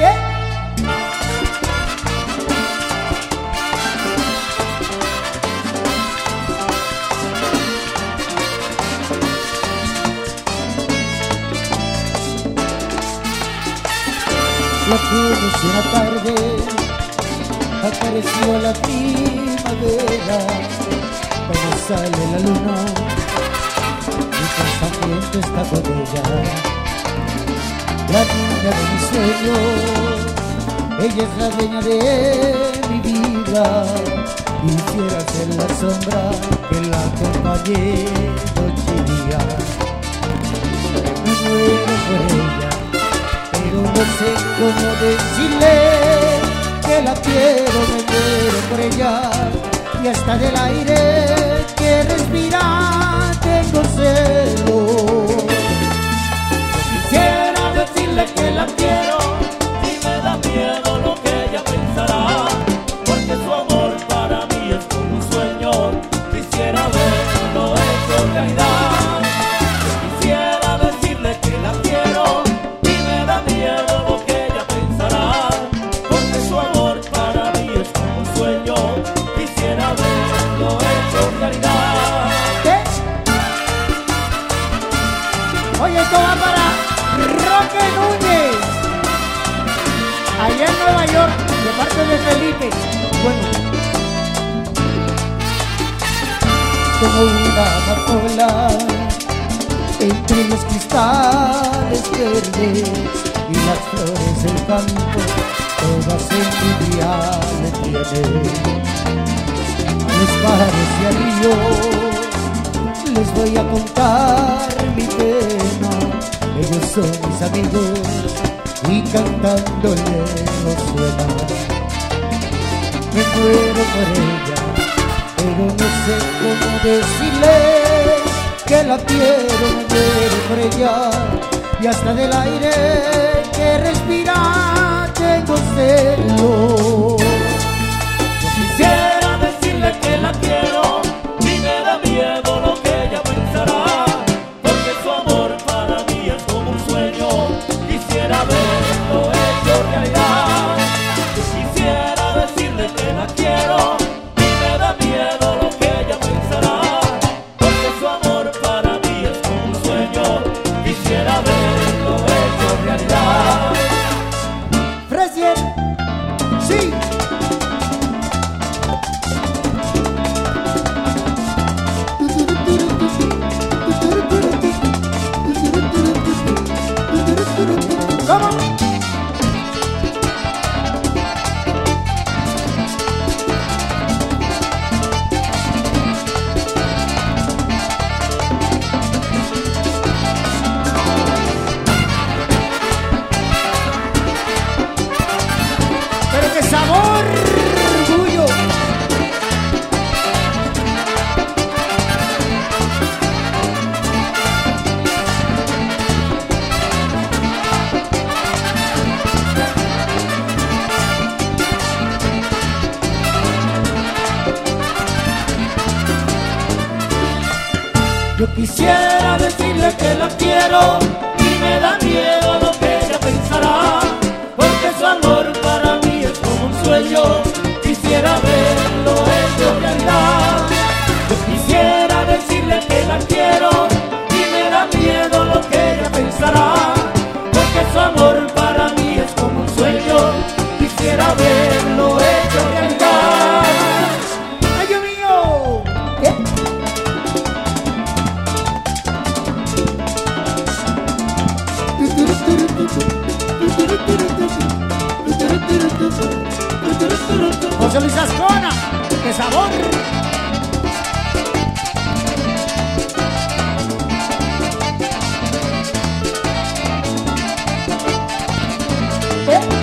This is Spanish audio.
La conocí una tarde, acarició la primavera. Cuando sale la luna, mi pensamiento está con ella. La niña de mis sueños, ella es la dueña de mi vida. Quisiera ser la sombra que la acompañe noche y día. Me muero por ella, pero no sé cómo decirle que la quiero, me muero por ella. Y hasta del aire que respira tengo celos. Quisiera decirle que la quiero y me da miedo lo que ella pensará, porque su amor para mí es como un sueño. Quisiera verlo hecho realidad. Quisiera decirle que la quiero y me da miedo lo que ella pensará, porque su amor para mí es como un sueño. Quisiera verlo hecho realidad. ¿Qué? Oye, esto va para Roque Núñez, allá en Nueva York, de parte de Felipe. Bueno, como una amapola entre los cristales verdes y las flores del campo, todas envidia me tienen. A los pájaros y al río les voy a contar mi pena. Ellos son mis amigos y cantándole no suena. Me muero por ella, pero no sé cómo decirle que la quiero. Me muero por ella y hasta del aire que respira tengo celos. Quisiera decirle que la quiero y me da miedo lo que ella pensará, porque su amor para mí es como un sueño. Quisiera verlo hecho realidad. Quisiera decirle que la quiero y me da miedo lo que ella pensará, porque su amor para mí es como un sueño. Quisiera verlo hecho realidad. Fresier, sí. ¿Cómo? Pero qué sabor, orgullo. Yo quisiera decirle que la quiero y me da miedo lo que ella pensará, porque su amor para mí es como un sueño. Quisiera verlo hecho realidad. Yo quisiera decirle que la quiero y me da miedo lo que ella pensará, porque su amor para mí es como un sueño. Quisiera verlo hecho realidad. ¡Ay, Dios mío! ¿Qué? José Luis Ascona, ¡qué sabor! ¿Qué?